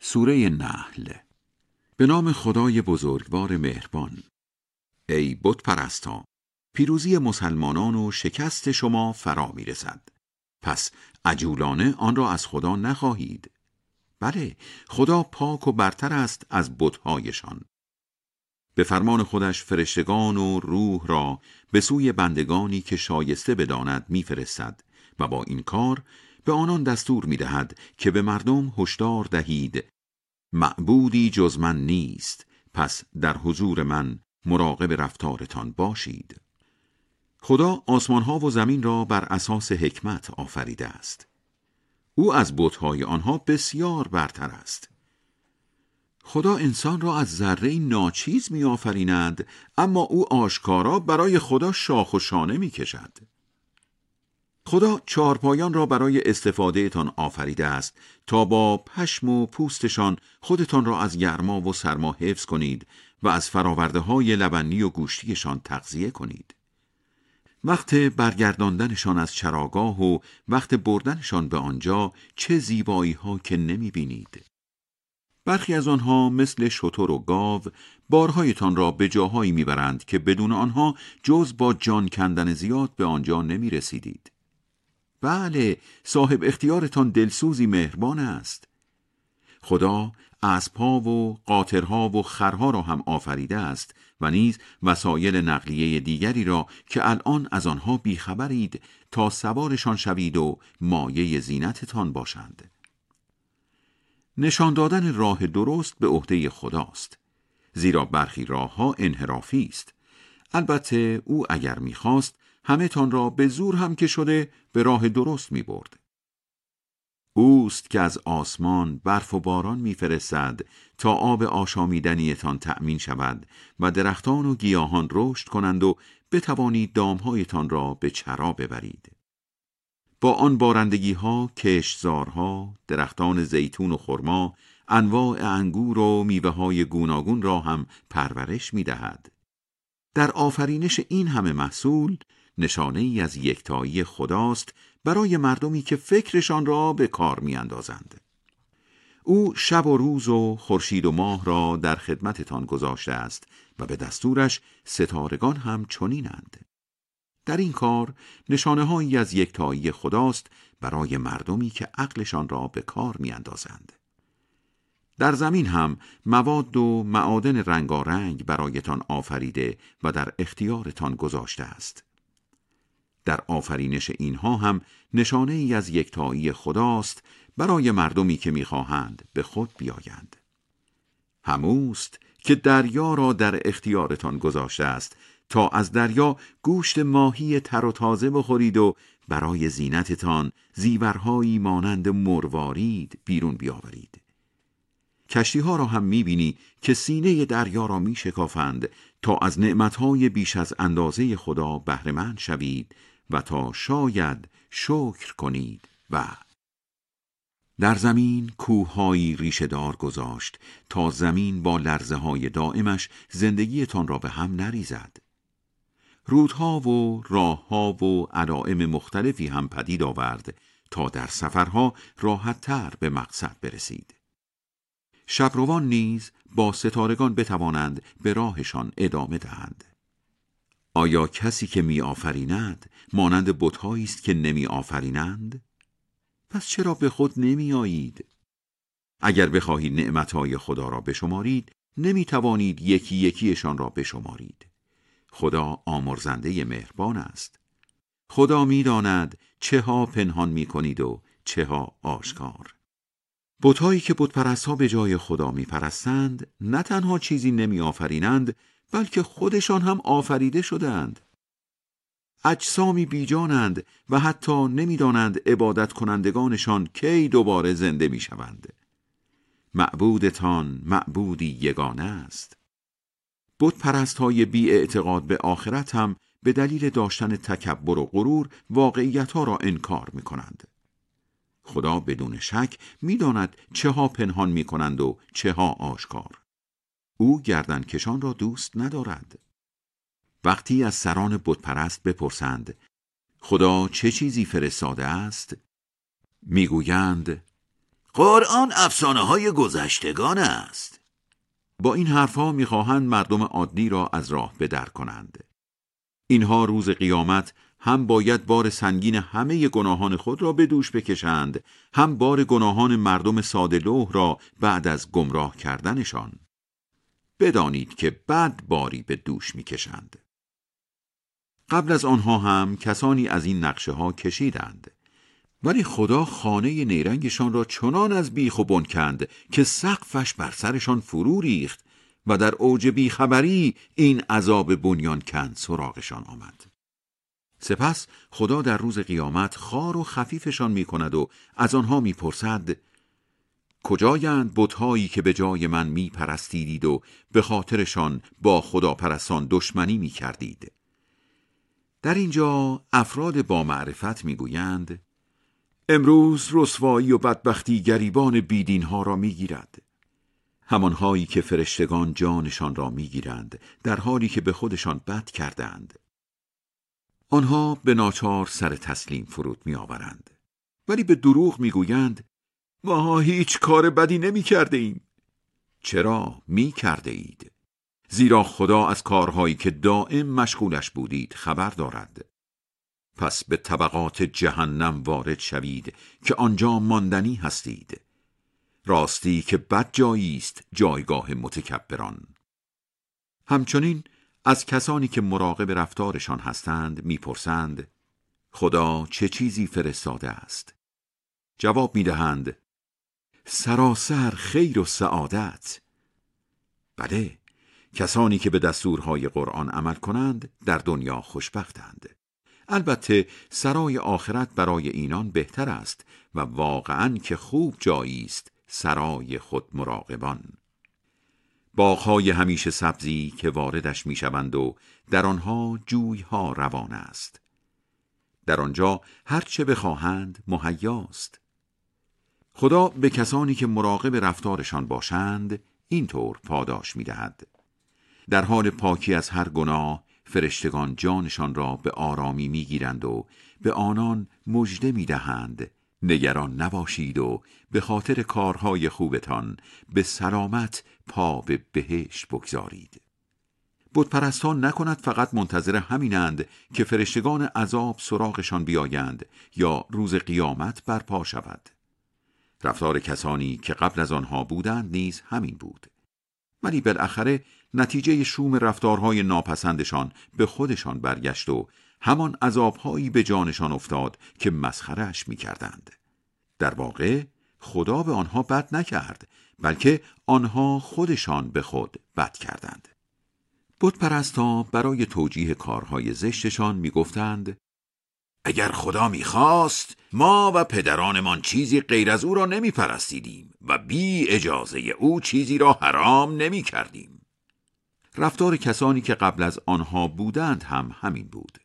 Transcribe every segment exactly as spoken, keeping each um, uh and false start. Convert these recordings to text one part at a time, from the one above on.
سوره نحل. به نام خدای بزرگوار مهربان. ای بت پرستا، پیروزی مسلمانان و شکست شما فرا می رسد. پس عجولانه آن را از خدا نخواهید. بله، خدا پاک و برتر است از بت‌هایشان. به فرمان خودش فرشتگان و روح را به سوی بندگانی که شایسته بداند می‌فرستد و با این کار به آنان دستور می‌دهد که به مردم هشدار دهید معبودی جز من نیست، پس در حضور من مراقب رفتارتان باشید. خدا آسمان‌ها و زمین را بر اساس حکمت آفریده است. او از بت‌های آنها بسیار برتر است. خدا انسان را از ذره ناچیز می آفریند، اما او آشکارا برای خدا شاخ و شانه می کشد. خدا چهارپایان را برای استفاده تان آفریده است تا با پشم و پوستشان خودتان را از گرما و سرما حفظ کنید و از فراورده های لبنی و گوشتیشان تغذیه کنید. وقت برگرداندنشان از چراگاه و وقت بردنشان به آنجا چه زیبایی ها که نمی بینید. برخی از آنها مثل شتر و گاو بارهایتان را به جاهایی میبرند که بدون آنها جز با جان کندن زیاد به آنجا نمی رسیدید. بله، صاحب اختیارتان دلسوزی مهربان است. خدا اسب‌ها و قاطرها و خرها را هم آفریده است و نیز وسایل نقلیه دیگری را که الان از آنها بیخبرید تا سوارشان شوید و مایه زینتتان باشند. نشان دادن راه درست به عهده خداست، زیرا برخی راهها انحرافی است. البته او اگر می‌خواست همه تان را به زور هم که شده به راه درست می‌برد. اوست که از آسمان برف و باران می‌فرستد تا آب آشامیدنیتان تأمین شود و درختان و گیاهان رشد کنند و بتوانید دام‌هایتان را به چرا ببرید. با آن بارندگی ها، کشتزارها، درختان زیتون و خرما، انواع انگور و میوه های گوناگون را هم پرورش می دهد. در آفرینش این همه محصول نشانه ای از یکتایی خداست برای مردمی که فکرشان را به کار می اندازند. او شب و روز و خورشید و ماه را در خدمتتان گذاشته است و به دستورش ستارگان هم چنینند. در این کار نشانه‌هایی از یکتایی خداست برای مردمی که عقلشان را به کار می‌اندازند. در زمین هم مواد و معادن رنگارنگ برایتان آفریده و در اختیارتان گذاشته است. در آفرینش اینها هم نشانه ای از یکتایی خداست برای مردمی که می‌خواهند به خود بیایند. هموست که دریا را در اختیارتان گذاشته است تا از دریا گوشت ماهی تر و تازه بخورید و برای زینتتان زیورهایی مانند مروارید بیرون بیاورید. کشتی‌ها را هم می‌بینی که سینه دریا را می‌شکافند تا از نعمت‌های بیش از اندازه خدا بهره‌مند شوید و تا شاید شکر کنید. و در زمین کوه‌هایی ریشه‌دار گذاشت تا زمین با لرزه‌های دائمش زندگیتان را به هم نریزد. رودها و راهها و علائم مختلفی هم پدید آورد تا در سفرها راحت‌تر به مقصد برسید. شبروان نیز با ستارگان بتوانند به راهشان ادامه دهند. آیا کسی که می آفریند مانند بت‌هایی است که نمی آفرینند؟ پس چرا به خود نمی آیید؟ اگر بخواهید نعمتهای خدا را بشمارید نمی توانید یکی یکیشان را بشمارید. خدا آمرزنده مهربان است. خدا می داند چه ها پنهان می کنید و چه ها آشکار. بت‌هایی که بت‌پرست‌ها به جای خدا می پرستند نه تنها چیزی نمی آفرینند بلکه خودشان هم آفریده شدند. اجسامی بیجانند و حتی نمی دانند عبادت کنندگانشان کی دوباره زنده می شوند. معبودتان معبودی یگانه است. بت پرست‌های بی اعتقاد به آخرت هم به دلیل داشتن تکبر و غرور واقعیت‌ها را انکار می‌کنند. خدا بدون شک می‌داند چه ها پنهان می‌کنند و چه ها آشکار. او گردنکشان را دوست ندارد. وقتی از سران بت پرست بپرسند خدا چه چیزی فرستاده است؟ میگویند قرآن افسانه های گذشتگان است. با این حرفها میخواهند مردم عادی را از راه بدر کنند. اینها روز قیامت هم باید بار سنگین همه گناهان خود را به دوش بکشند، هم بار گناهان مردم ساده لوح را بعد از گمراه کردنشان. بدانید که بد باری به دوش میکشند. قبل از آنها هم کسانی از این نقشه ها کشیدند، ولی خدا خانه نیرنگشان را چنان از بیخ و بن کند که سقفش بر سرشان فرو ریخت و در اوج بیخبری این عذاب بنیان کند سراغشان آمد. سپس خدا در روز قیامت خوار و خفیفشان می کند و از آنها می پرسد کجایند بت‌هایی که به جای من می پرستیدید و به خاطرشان با خدا پرستان دشمنی می کردید؟ در اینجا افراد با معرفت می گویند امروز رسوایی و بدبختی گریبان بیدین ها را می گیرد. همانهایی که فرشتگان جانشان را می گیرند در حالی که به خودشان بد کردند. آنها به ناچار سر تسلیم فرود می آورند. ولی به دروغ می گویند ما هیچ کار بدی نمی کرده ایم. چرا می کرده اید؟ زیرا خدا از کارهایی که دائم مشغولش بودید خبر دارد. پس به طبقات جهنم وارد شوید که آنجا ماندنی هستید. راستی که بد جایی است جایگاه متکبران. همچنین از کسانی که مراقب رفتارشان هستند میپرسند خدا چه چیزی فرستاده است؟ جواب میدهند سراسر خیر و سعادت. بله، کسانی که به دستورهای قرآن عمل کنند در دنیا خوشبختند. البته سرای آخرت برای اینان بهتر است و واقعاً که خوب جایی است سرای خود مراقبان. باغ‌های همیشه سبزی که واردش میشوند و در آنها جویها روان است. در آنجا هر چه بخواهند مهیاست. خدا به کسانی که مراقب رفتارشان باشند اینطور پاداش میدهد. در حال پاکی از هر گناه فرشتگان جانشان را به آرامی میگیرند و به آنان مژده میدهند نگران نباشید و به خاطر کارهای خوبتان به سلامت پا به بهشت بگذارید. بتپرستان نکند فقط منتظر همینند که فرشتگان عذاب سراغشان بیایند یا روز قیامت برپا شود. رفتار کسانی که قبل از آنها بودند نیز همین بود. ولی بالاخره نتیجه شوم رفتارهای ناپسندشان به خودشان برگشت و همان عذابهایی به جانشان افتاد که مسخره‌اش می‌کردند. در واقع خدا به آنها بد نکرد، بلکه آنها خودشان به خود بد کردند. بتپرستا برای توجیه کارهای زشتشان می‌گفتند اگر خدا می‌خواست ما و پدرانمان چیزی غیر از او را نمی‌پرستیدیم و بی اجازه او چیزی را حرام نمی‌کردیم. رفتار کسانی که قبل از آنها بودند هم همین بود.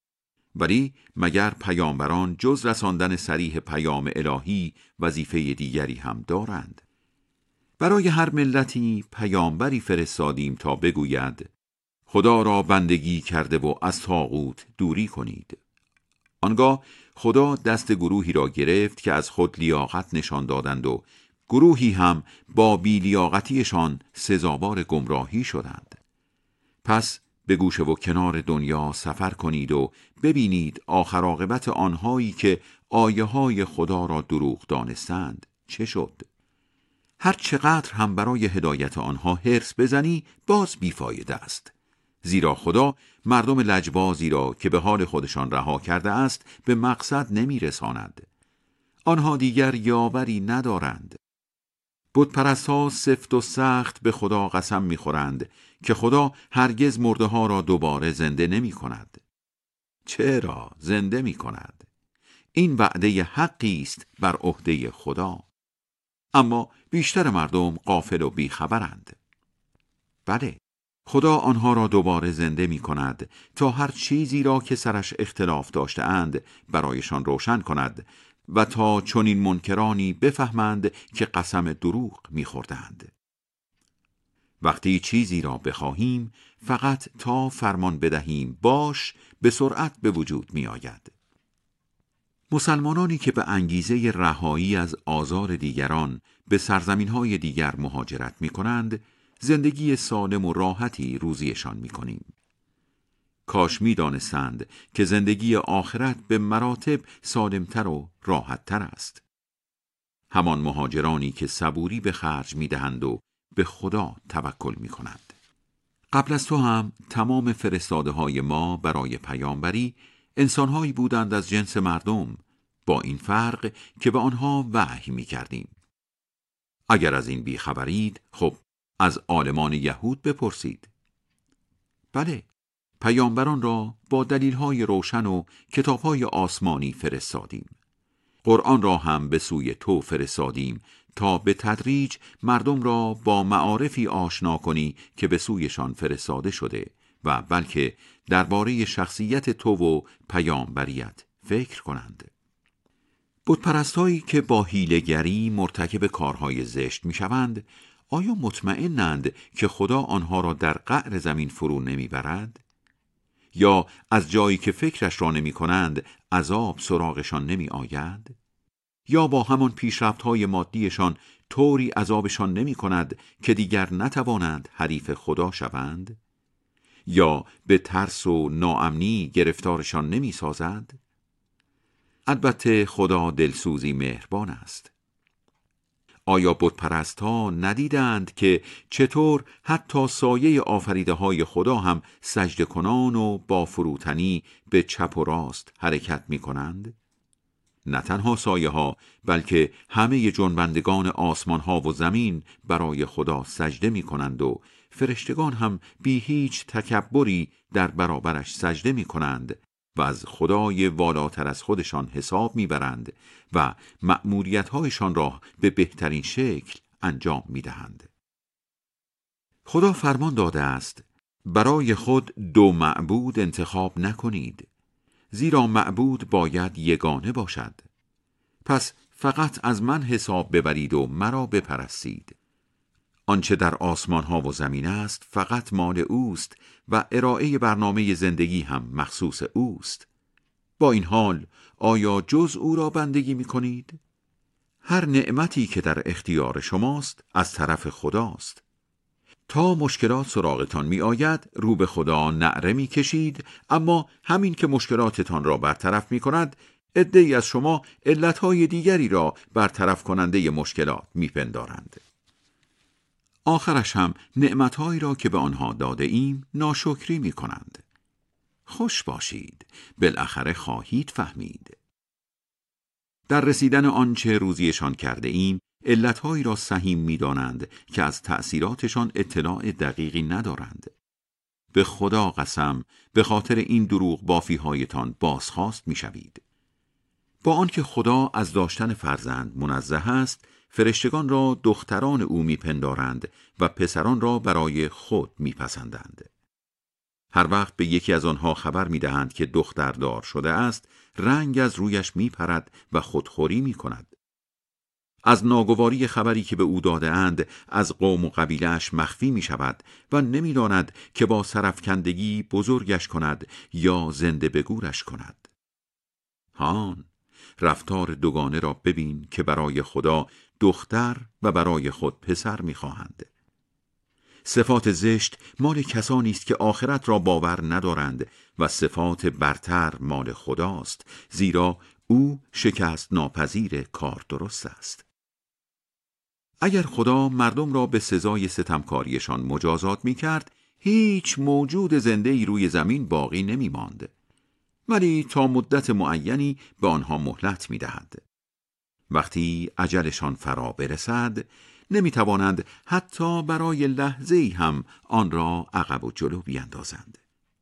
ولی مگر پیامبران جز رساندن صریح پیام الهی وظیفه دیگری هم دارند؟ برای هر ملتی پیامبری فرستادیم تا بگوید خدا را بندگی کرده و از طاغوت دوری کنید. آنگاه خدا دست گروهی را گرفت که از خود لیاقت نشان دادند و گروهی هم با بی‌لیاقتیشان سزاوار گمراهی شدند. پس به گوشه و کنار دنیا سفر کنید و ببینید آخر عاقبت آنهایی که آیه های خدا را دروغ دانستند چه شد. هر چقدر هم برای هدایت آنها حرص بزنی باز بیفایده است. زیرا خدا مردم لجبازی را که به حال خودشان رها کرده است به مقصد نمی رساند. آنها دیگر یاوری ندارند. بتپرست‌ها سفت و سخت به خدا قسم می‌خورند که خدا هرگز مرده ها را دوباره زنده نمی کند. چرا زنده می کند؟ این وعده حقی است بر عهده خدا. اما بیشتر مردم غافل و بیخبرند. بله، خدا آنها را دوباره زنده می کند تا هر چیزی را که سرش اختلاف داشته اند برایشان روشن کند و تا چنین منکرانی بفهمند که قسم دروغ می خوردند. وقتی چیزی را بخواهیم فقط تا فرمان بدهیم باش به سرعت به وجود می آید. مسلمانانی که به انگیزه رهایی از آزار دیگران به سرزمین‌های دیگر مهاجرت می‌کنند، زندگی سالم و راحتی روزیشان می‌کنیم. کاش می‌دانستند که زندگی آخرت به مراتب سالمتر و راحت‌تر است. همان مهاجرانی که صبوری به خرج می‌دهند و به خدا توکل می‌کنند. قبل از تو هم تمام فرستاده‌های ما برای پیامبری انسان‌هایی بودند از جنس مردم، با این فرق که به آنها وحی می‌کردیم. اگر از این بیخبرید، خب از عالمان یهود بپرسید. بله، پیامبران را با دلیل‌های روشن و کتاب‌های آسمانی فرستادیم. قرآن را هم به سوی تو فرستادیم تا به تدریج مردم را با معارفی آشنا کنی که به سویشان فرستاده شده و بلکه درباره شخصیت تو و پیامبریت فکر کنند. بتپرستایی که با حیله‌گری مرتکب کارهای زشت میشوند، آیا مطمئنند که خدا آنها را در قعر زمین فرو نمیبرد؟ یا از جایی که فکرش را نمی کنند عذاب سراغشان نمی آید؟ یا با همان پیشرفت‌های مادیشان طوری عذابشان نمی کند که دیگر نتوانند حریف خدا شوند؟ یا به ترس و ناامنی گرفتارشان نمی سازد؟ البته خدا دلسوزی مهربان است. آیا بتپرست‌ها ندیدند که چطور حتی سایه آفریده های خدا هم سجده کنان و با فروتنی به چپ و راست حرکت می کنند؟ نه تنها سایه ها، بلکه همه جنبندگان آسمان ها و زمین برای خدا سجده می کنند و فرشتگان هم بی هیچ تکبری در برابرش سجده می کنند و از خدای والاتر از خودشان حساب میبرند و مأموریت‌هایشان را به بهترین شکل انجام میدهند. خدا فرمان داده است برای خود دو معبود انتخاب نکنید، زیرا معبود باید یگانه باشد. پس فقط از من حساب ببرید و مرا بپرستید. آنچه در آسمان ها و زمین است فقط مال اوست و ارائه برنامه زندگی هم مخصوص اوست. با این حال آیا جز او را بندگی می کنید؟ هر نعمتی که در اختیار شماست از طرف خداست. تا مشکلات سراغتان می آید رو به خدا نعره می کشید، اما همین که مشکلاتتان را برطرف می کند عده‌ای از شما علتهای دیگری را برطرف کننده مشکلات می پندارند. آخرش هم نعمتهایی را که به آنها داده ایم ناشکری می کنند. خوش باشید، بالاخره خواهید فهمید. در رسیدن آنچه روزیشان کرده ایم علتهایی را سهیم می دانند که از تأثیراتشان اطلاع دقیقی ندارند. به خدا قسم به خاطر این دروغ بافی هایتان بازخواست می شوید. با آنکه خدا از داشتن فرزند منزه است، فرشتگان را دختران او میپندارند و پسران را برای خود میپسندند. هر وقت به یکی از آنها خبر میدهند که دختردار شده است، رنگ از رویش میپرد و خودخوری میکند. از ناگواری خبری که به او داده اند از قوم و قبیله‌اش مخفی میشود و نمیداند که با سرفکندگی بزرگش کند یا زنده به گورش کند. هان، رفتار دوگانه را ببین که برای خدا دختر و برای خود پسر می‌خواهند. صفات زشت مال کسانی است که آخرت را باور ندارند و صفات برتر مال خداست، زیرا او شکست ناپذیر کار درست است. اگر خدا مردم را به سزای ستمکاریشان مجازات می‌کرد، هیچ موجود زنده‌ای روی زمین باقی نمی‌ماند. ولی تا مدت معینی به آنها مهلت می‌دهد. وقتی اجلشان فرا برسد، نمی‌توانند حتی برای لحظه‌ای هم آن را عقب و جلو بیندازند.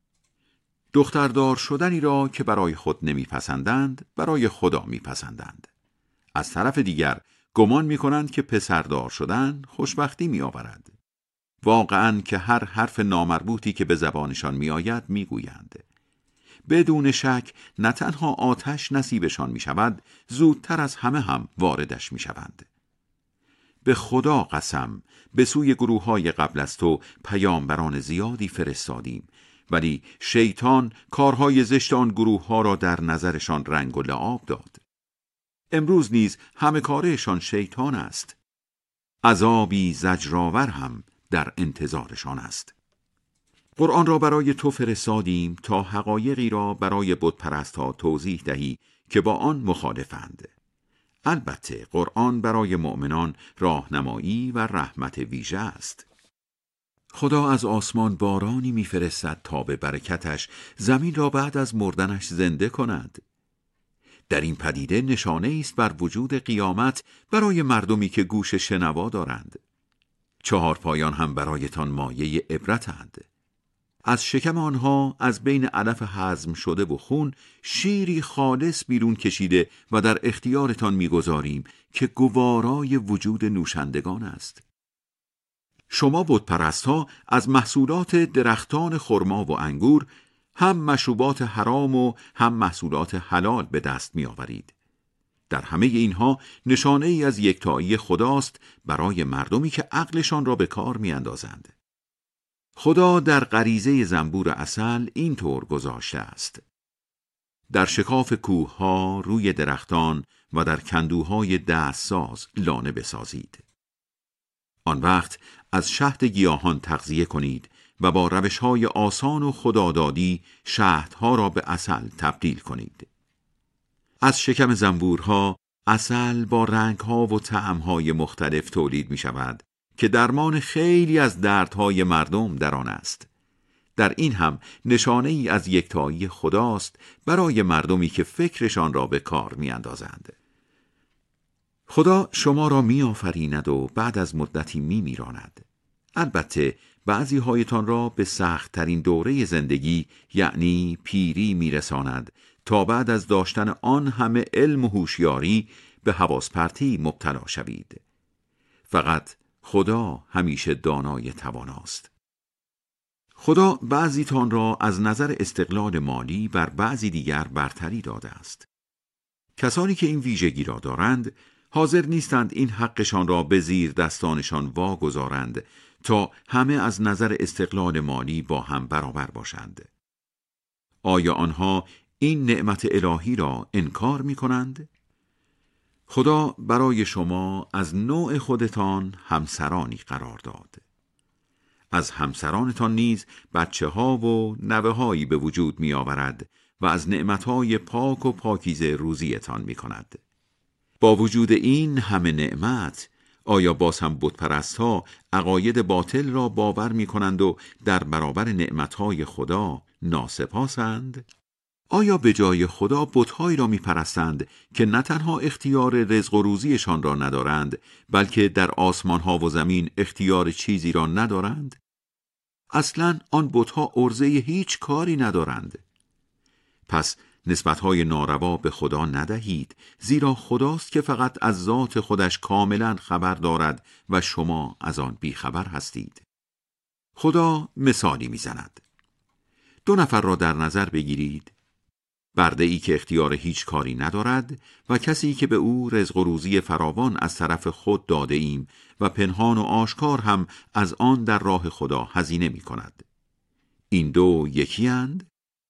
دختردار شدنی را که برای خود نمی‌پسندند، برای خدا می‌پسندند. از طرف دیگر گمان می‌کنند که پسردار شدن خوشبختی می‌آورد. واقعاً که هر حرف نامربوطی که به زبانشان می‌آید می‌گویند. بدون شک نه تنها آتش نصیبشان می شود، زودتر از همه هم واردش می شوند. به خدا قسم به سوی گروه‌های قبل از تو پیامبران زیادی فرستادیم ولی شیطان کارهای زشت آن گروه ها را در نظرشان رنگ و لعاب داد. امروز نیز همه کارشان شیطان است. عذابی زجرآور هم در انتظارشان است. قرآن را برای تو فرستادیم تا حقایقی را برای بتپرست‌ها توضیح دهی که با آن مخالفند. البته قرآن برای مؤمنان راهنمایی و رحمت ویژه است. خدا از آسمان بارانی می‌فرستد تا به برکتش زمین را بعد از مردنش زنده کند. در این پدیده نشانه است بر وجود قیامت برای مردمی که گوش شنوا دارند. چهار پایان هم برایتان مایه عبرتند. از شکم آنها از بین علف هضم شده و خون شیری خالص بیرون کشیده و در اختیارتان می‌گذاریم که گوارای وجود نوشندگان است. شما بتپرست‌ها از محصولات درختان خرما و انگور هم مشروبات حرام و هم محصولات حلال به دست می‌آورید. در همه اینها نشانه ای از یکتایی خداست برای مردمی که عقلشان را به کار می‌اندازند. خدا در غریزه زنبور عسل این طور گذاشته است: در شکاف کوه‌ها، روی درختان و در کندوهای دستساز لانه بسازید. آن وقت از شهد گیاهان تغذیه کنید و با روش‌های آسان و خدادادی شهدها را به عسل تبدیل کنید. از شکم زنبورها عسل با رنگ‌ها و طعم‌های مختلف تولید می‌شود که درمان خیلی از دردهای مردم در آن است. در این هم نشانه ای از یکتایی خداست برای مردمی که فکرشان را به کار می‌اندازند. خدا شما را می‌آفریند و بعد از مدتی می‌میراند. البته بعضی هایتان را به سخت ترین دوره زندگی یعنی پیری می‌رساند تا بعد از داشتن آن همه علم و هوشیاری به حواس پرتی مبتلا شوید. فقط خدا همیشه دانای تواناست. خدا بعضی تان را از نظر استقلال مالی بر بعضی دیگر برتری داده است. کسانی که این ویژگی را دارند حاضر نیستند این حقشان را به زیر دستانشان واگذارند تا همه از نظر استقلال مالی با هم برابر باشند. آیا آنها این نعمت الهی را انکار می کنند؟ خدا برای شما از نوع خودتان همسرانی قرار داد. از همسرانتان نیز بچه ها و نوه هایی به وجود می آورد و از نعمتهای پاک و پاکیزه روزیتان می کند. با وجود این همه نعمت، آیا باز هم بتپرست‌ها عقاید باطل را باور می کنند و در برابر نعمتهای خدا ناسپاسند؟ آیا به جای خدا بت‌هایی را می‌پرستند که نه تنها اختیار رزق و روزیشان را ندارند، بلکه در آسمان‌ها و زمین اختیار چیزی را ندارند؟ اصلاً آن بت‌ها عرضه هیچ کاری ندارند. پس نسبت‌های ناروا به خدا ندهید، زیرا خداست که فقط از ذات خودش کاملاً خبر دارد و شما از آن بیخبر هستید. خدا مثالی می‌زند. دو نفر را در نظر بگیرید. برده‌ای که اختیار هیچ کاری ندارد و کسی که به او رزق و روزی فراوان از طرف خود داده ایم و پنهان و آشکار هم از آن در راه خدا هزینه می کند. این دو یکی اند؟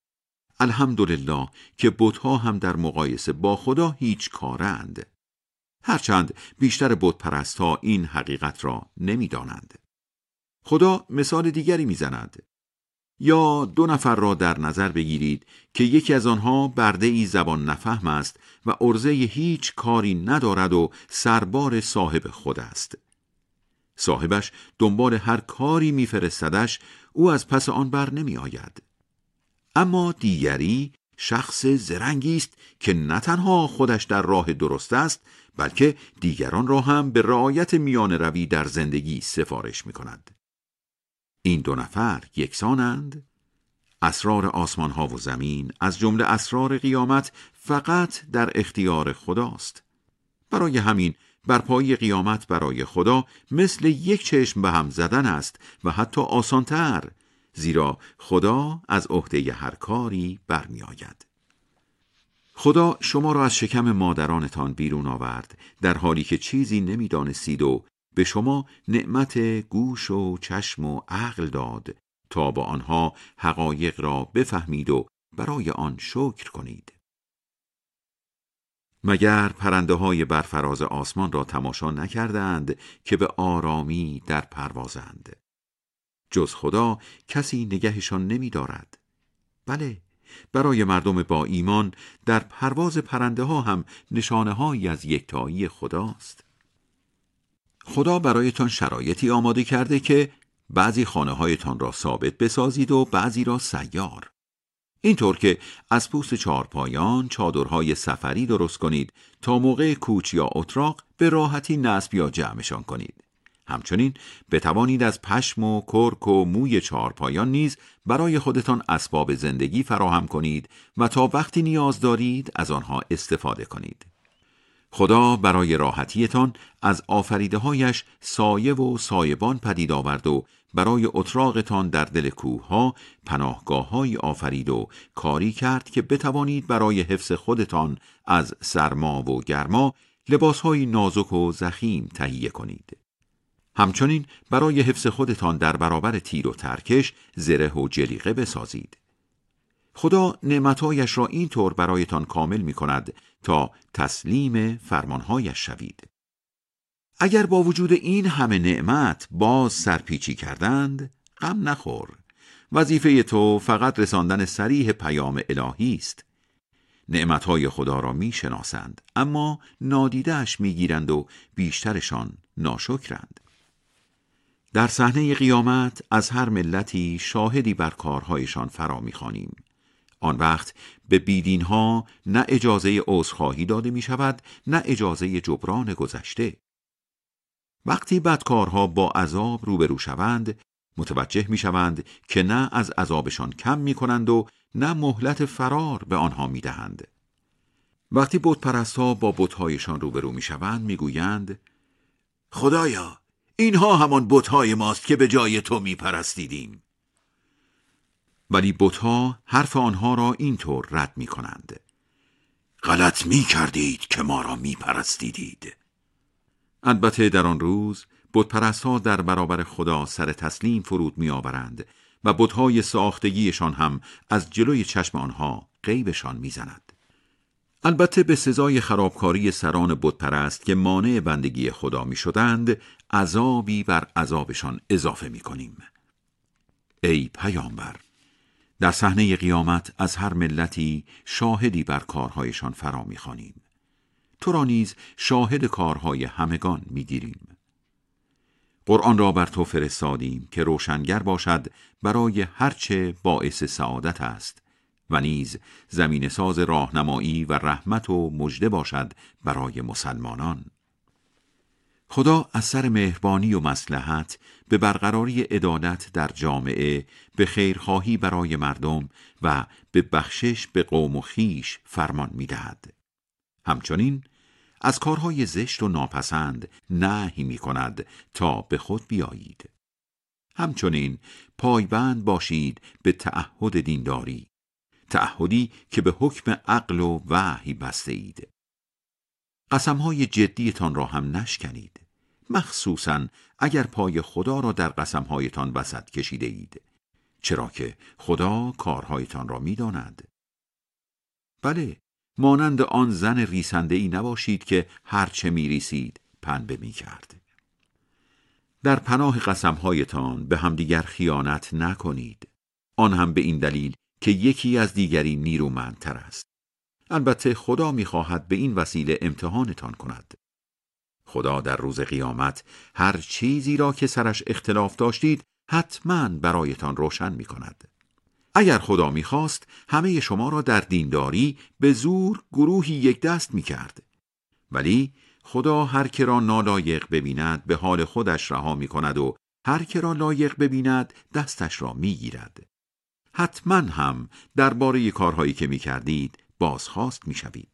الحمدلله که بت‌ها هم در مقایسه با خدا هیچ کارند. هرچند بیشتر بت‌پرست‌ها این حقیقت را نمی دانند. خدا مثال دیگری می زند. یا دو نفر را در نظر بگیرید که یکی از آنها برده‌ای زبان نفهم است و عرضه هیچ کاری ندارد و سربار صاحب خود است. صاحبش دنبال هر کاری می‌فرستدش، او از پس آن بر نمی آید. اما دیگری شخص زرنگی است که نه تنها خودش در راه درست است، بلکه دیگران را هم به رعایت میان روی در زندگی سفارش می کند. این دو نفر یکسانند؟ اسرار آسمان ها و زمین از جمله اسرار قیامت فقط در اختیار خداست. برای همین برپایی قیامت برای خدا مثل یک چشم به هم زدن است و حتی آسانتر، زیرا خدا از عهده هر کاری برمی آید. خدا شما را از شکم مادرانتان بیرون آورد در حالی که چیزی نمی دانستید و به شما نعمت گوش و چشم و عقل داد تا با آنها حقایق را بفهمید و برای آن شکر کنید. مگر پرنده های بر فراز آسمان را تماشا نکردند که به آرامی در پروازند؟ جز خدا کسی نگهشان نمی دارد. بله، برای مردم با ایمان در پرواز پرنده ها هم نشانه هایی از یکتایی خداست. خدا برایتان شرایطی آماده کرده که بعضی خانه هایتان را ثابت بسازید و بعضی را سیار. اینطور که از پوست چارپایان چادرهای سفری درست کنید تا موقع کوچ یا اتراق به راحتی نصب یا جمعشان کنید. همچنین بتوانید از پشم و کرک و موی چارپایان نیز برای خودتان اسباب زندگی فراهم کنید و تا وقتی نیاز دارید از آنها استفاده کنید. خدا برای راحتیتان از آفریده‌هایش سایه و سایبان پدید آورد و برای اتراقتان در دل کوه‌ها پناهگاه‌هایی آفرید و کاری کرد که بتوانید برای حفظ خودتان از سرما و گرما لباس‌های نازک و ضخیم تهیه کنید. همچنین برای حفظ خودتان در برابر تیر و ترکش زره و جلیقه بسازید. خدا نعمتهایش را اینطور برایتان کامل می کند تا تسلیم فرمانهایش شوید. اگر با وجود این همه نعمت باز سرپیچی کردند، غم نخور. وظیفه تو فقط رساندن صریح پیام الهی است. نعمتهای خدا را می شناسند، اما نادیده‌اش می گیرند و بیشترشان ناشکرند. در صحنه قیامت از هر ملتی شاهدی بر کارهایشان فرا می خوانیم. آن وقت به بیدینها نه اجازه عذرخواهی داده می شود، نه اجازه جبران گذشته. وقتی بدکارها با عذاب روبرو شوند، متوجه می شوند که نه از عذابشان کم می کنند و نه مهلت فرار به آنها می دهند. وقتی بتپرستها با بتهایشان روبرو می شوند، می گویند خدایا، اینها همان بتهای ماست که به جای تو می پرستیدیم. ولی بتها حرف آنها را اینطور رد می کنند: غلط می کردید که ما را می پرستیدید. البته در آن روز بتپرستها در برابر خدا سر تسلیم فرود می آورند و بتهای ساختگیشان هم از جلوی چشم آنها غیبشان می زند. البته به سزای خرابکاری سران بتپرست که مانع بندگی خدا می شدند، عذابی بر عذابشان اضافه می کنیم. ای پیامبر، در صحنه قیامت از هر ملتی شاهدی بر کارهایشان فرا می خوانیم. تو را نیز شاهد کارهای همگان می گیریم. قرآن را بر تو فرستادیم که روشنگر باشد برای هرچه باعث سعادت است و نیز زمین ساز راهنمایی و رحمت و مژده باشد برای مسلمانان. خدا از سر مهربانی و مصلحت به برقراری عدالت در جامعه، به خیرخواهی برای مردم و به بخشش به قوم و خویش فرمان می‌دهد. همچنین از کارهای زشت و ناپسند نهی می‌کند تا به خود بیایید. همچنین پایبند باشید به تعهد دینداری، تعهدی که به حکم عقل و وحی بسته اید. قسمهای جدیتان را هم نشکنید، مخصوصاً اگر پای خدا را در قسمهایتان وسط کشیده اید، چرا که خدا کارهایتان را می‌داند. بله، مانند آن زن ریسنده‌ای نباشید که هرچه می‌ریسید پنبه می‌کرد. در پناه قسمهایتان به همدیگر خیانت نکنید، آن هم به این دلیل که یکی از دیگری نیرومندتر است. البته خدا می‌خواهد به این وسیله امتحانتان کند. خدا در روز قیامت هر چیزی را که سرش اختلاف داشتید حتماً برایتان روشن می‌کند. اگر خدا می‌خواست همه شما را در دینداری به زور گروهی یک دست می‌کرد. ولی خدا هر که را نالایق ببیند به حال خودش رها می‌کند و هر که را لایق ببیند دستش را می‌گیرد. حتماً هم درباره کارهایی که می‌کردید بازخواست می‌شوید.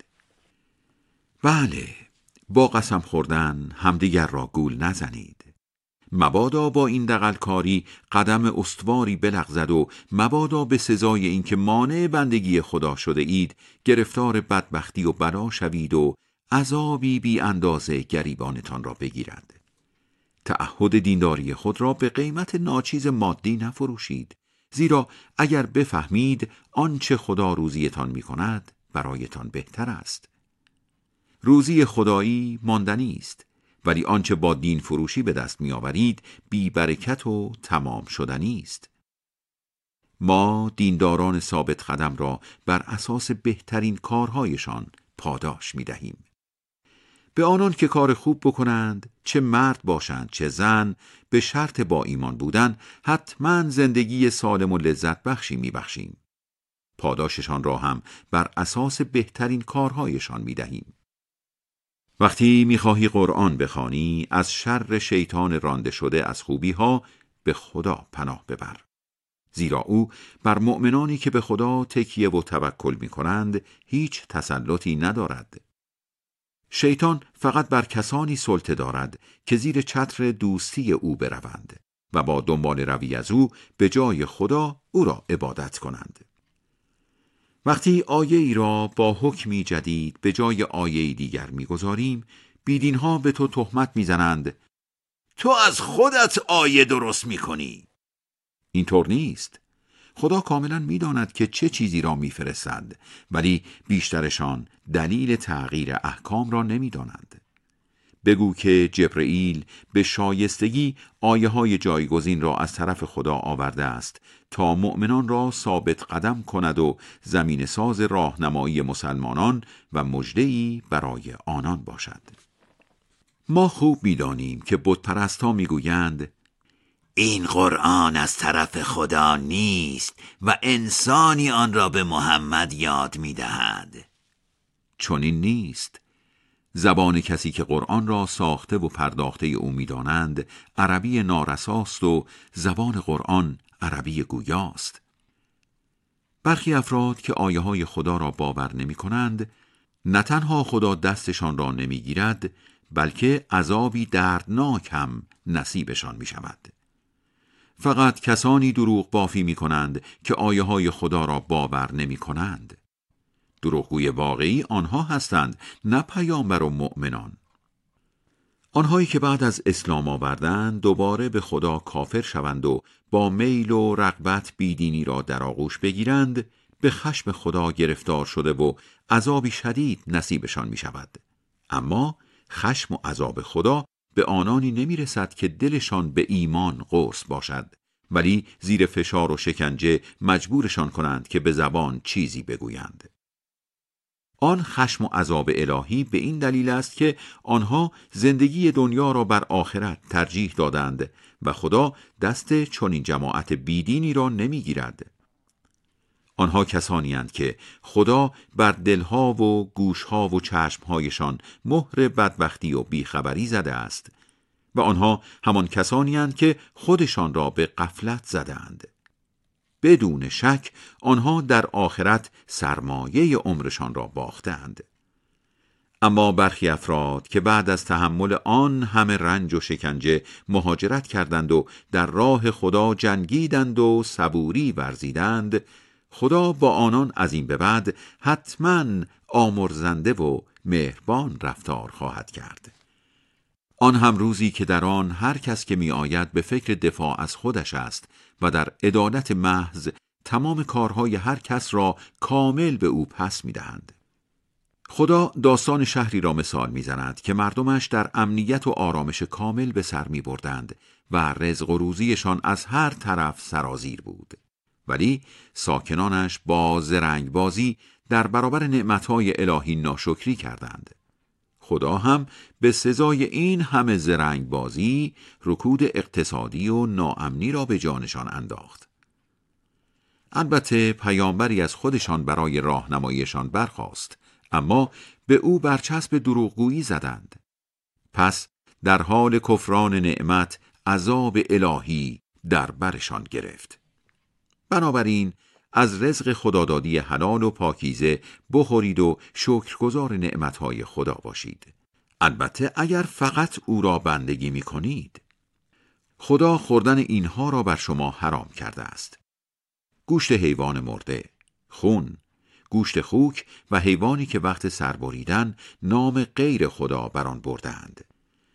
بله، با قسم خوردن همدیگر را گول نزنید. مبادا با این دغلکاری قدم استواری بلغزد و مبادا به سزای اینکه مانع بندگی خدا شده اید گرفتار بدبختی و بلا شوید و عذابی بی اندازه گریبانتان را بگیرد. تعهد دینداری خود را به قیمت ناچیز مادی نفروشید، زیرا اگر بفهمید آنچه خدا روزیتان می کند برایتان بهتر است. روزی خدایی ماندنی است، ولی آنچه با دین فروشی به دست می آورید بی برکت و تمام شدنی است. ما دینداران ثابت قدم را بر اساس بهترین کارهایشان پاداش می دهیم. به آنان که کار خوب بکنند، چه مرد باشند چه زن، به شرط با ایمان بودن، حتما زندگی سالم و لذت بخشی می بخشیم. پاداششان را هم بر اساس بهترین کارهایشان می دهیم. وقتی می خواهی قرآن بخوانی، از شر شیطان رانده شده از خوبی ها به خدا پناه ببر. زیرا او بر مؤمنانی که به خدا تکیه و توکل می کنند هیچ تسلطی ندارد. شیطان فقط بر کسانی سلطه دارد که زیر چتر دوستی او بروند و با دنبال روی از او به جای خدا او را عبادت کنند. وقتی آیه ای را با حکمی جدید به جای آیه دیگر می‌گذاریم، بیدینها به تو تهمت می‌زنند تو از خودت آیه درست می‌کنی. اینطور نیست. خدا کاملا می‌داند که چه چیزی را می‌فرستد، ولی بیشترشان دلیل تغییر احکام را نمی‌دانند. بگو که جبرئیل به شایستگی آیه های جایگزین را از طرف خدا آورده است تا مؤمنان را ثابت قدم کند و زمین ساز راهنمایی مسلمانان و مژده‌ای برای آنان باشد. ما خوب می‌دانیم که بت پرستان می‌گویند این قرآن از طرف خدا نیست و انسانی آن را به محمد یاد می‌دهد. چنین نیست. زبان کسی که قرآن را ساخته و پرداخته او می‌دانند عربی نارساست و زبان قرآن عربی گویاست. برخی افراد که آیه های خدا را باور نمی کنند، نه تنها خدا دستشان را نمی گیرد، بلکه عذابی دردناک هم نصیبشان می شود. فقط کسانی دروغ بافی می کنند که آیه های خدا را باور نمی کنند. دروغگوی واقعی آنها هستند، نه پیامبر و مؤمنان. آنهایی که بعد از اسلام آوردند دوباره به خدا کافر شوند و با میل و رغبت بیدینی را در آغوش بگیرند، به خشم خدا گرفتار شده و عذابی شدید نصیبشان می شود. اما خشم و عذاب خدا به آنانی نمی رسد که دلشان به ایمان قرص باشد، ولی زیر فشار و شکنجه مجبورشان کنند که به زبان چیزی بگویند. آن خشم و عذاب الهی به این دلیل است که آنها زندگی دنیا را بر آخرت ترجیح دادند و خدا دست چنین جماعت بیدینی را نمیگیرد. آنها کسانی اند که خدا بر دلها و گوشها و چشمهایشان مهر بدبختی و بیخبری زده است و آنها همان کسانی اند که خودشان را به غفلت زدند. بدون شک آنها در آخرت سرمایه عمرشان را باختند. اما برخی افراد که بعد از تحمل آن همه رنج و شکنجه مهاجرت کردند و در راه خدا جنگیدند و صبوری ورزیدند، خدا با آنان از این به بعد حتماً آمرزنده و مهربان رفتار خواهد کرد. آن هم روزی که در آن هر کس که می آید به فکر دفاع از خودش است و در عدالت محض تمام کارهای هر کس را کامل به او پس می دهند. خدا داستان شهری را مثال می زند که مردمش در امنیت و آرامش کامل به سر می بردند و رزق و روزیشان از هر طرف سرازیر بود. ولی ساکنانش با زرنگ بازی در برابر نعمتهای الهی ناشکری کردند. خدا هم به سزای این همه زرنگ بازی رکود اقتصادی و ناامنی را به جانشان انداخت. البته پیامبری از خودشان برای راهنماییشان برخاست، اما به او برچسب دروغگویی زدند. پس در حال کفران نعمت عذاب الهی در برشان گرفت. بنابراین از رزق خدادادی حلال و پاکیزه بخورید و شکرگزار نعمتهای خدا باشید. البته اگر فقط او را بندگی می کنید. خدا خوردن اینها را بر شما حرام کرده است: گوشت حیوان مرده، خون، گوشت خوک و حیوانی که وقت سربریدن نام غیر خدا بر آن بردند.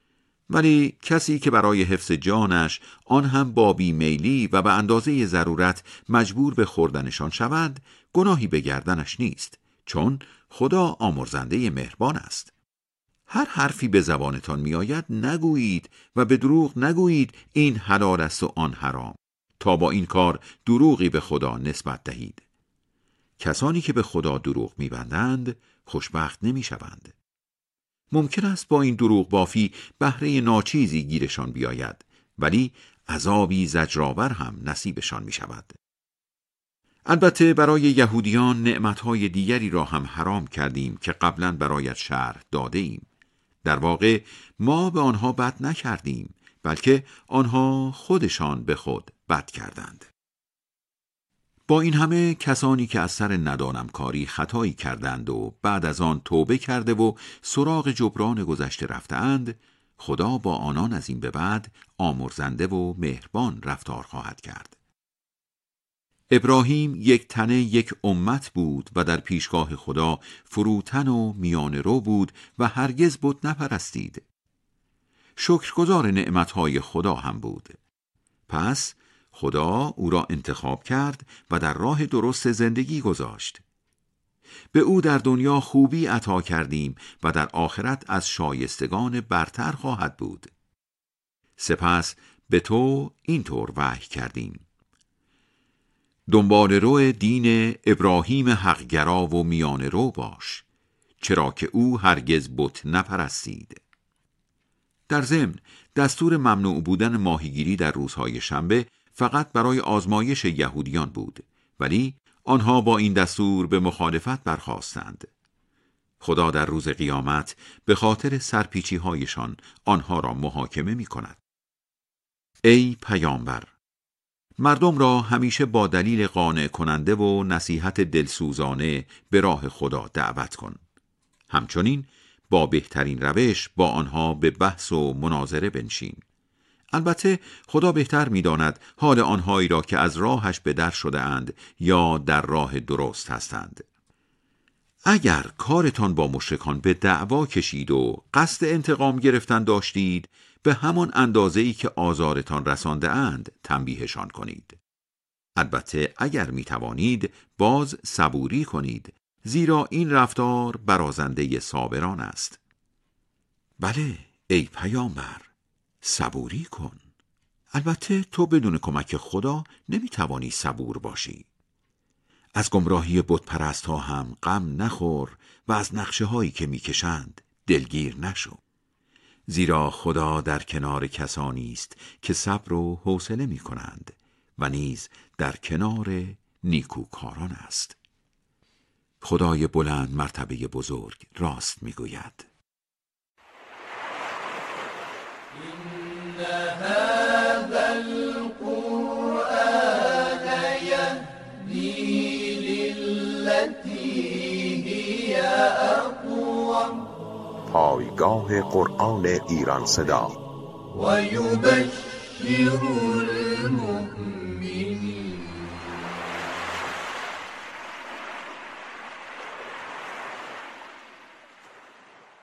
ولی کسی که برای حفظ جانش آن هم با بیمیلی و به اندازه ضرورت مجبور به خوردنشان شود، گناهی به گردنش نیست، چون خدا آمرزنده مهربان است. هر حرفی به زبانتان می آید نگویید و به دروغ نگویید این حلال است و آن حرام، تا با این کار دروغی به خدا نسبت دهید. کسانی که به خدا دروغ می بندند خوشبخت نمی شوند. ممکن است با این دروغ بافی بهره ناچیزی گیرشان بیاید، ولی عذابی زجرآور هم نصیبشان می شود. البته برای یهودیان نعمتهای دیگری را هم حرام کردیم که قبلا برایت شرح داده ایم. در واقع ما به آنها بد نکردیم، بلکه آنها خودشان به خود بد کردند. با این همه کسانی که از سر ندانم کاری خطایی کردند و بعد از آن توبه کرده و سراغ جبران گذشته رفتند، خدا با آنان از این به بعد آمرزنده و مهربان رفتار خواهد کرد. ابراهیم یک تنه یک امت بود و در پیشگاه خدا فروتن و میانه رو بود و هرگز بت نپرستید. شکرگزار نعمتهای خدا هم بود. پس خدا او را انتخاب کرد و در راه درست زندگی گذاشت. به او در دنیا خوبی عطا کردیم و در آخرت از شایستگان برتر خواهد بود. سپس به تو اینطور وحی کردیم: دنبال رو دین ابراهیم حقگرا و میانه رو باش، چرا که او هرگز بت نپرستید. در ضمن دستور ممنوع بودن ماهیگیری در روزهای شنبه فقط برای آزمایش یهودیان بود، ولی آنها با این دستور به مخالفت برخاستند. خدا در روز قیامت به خاطر سرپیچی هایشان آنها را محاکمه می کند. ای پیامبر، مردم را همیشه با دلیل قانع کننده و نصیحت دلسوزانه به راه خدا دعوت کن. همچنین با بهترین روش با آنها به بحث و مناظره بنشین. البته خدا بهتر می‌داند حال آنهایی را که از راهش به در شده اند یا در راه درست هستند. اگر کارتان با مشرکان به دعوا کشید و قصد انتقام گرفتن داشتید، به همان اندازه‌ای که آزارتان رسانده اند تنبیهشان کنید. البته اگر می توانید باز صبوری کنید، زیرا این رفتار برازنده صابران است. بله ای پیامبر، صبوری کن. البته تو بدون کمک خدا نمی توانی صبور باشی. از گمراهی بت پرست ها هم غم نخور و از نقشه هایی که می کشند دلگیر نشو. زیرا خدا در کنار کسانی است که صبر و حوصله می کنند و نیز در کنار نیکوکاران است. خدای بلند مرتبه بزرگ راست می گوید: إن هذا القرآن يهدي للتي هي أقوم. پایگاه قرآن ایران صدا. و یبشر المؤمنین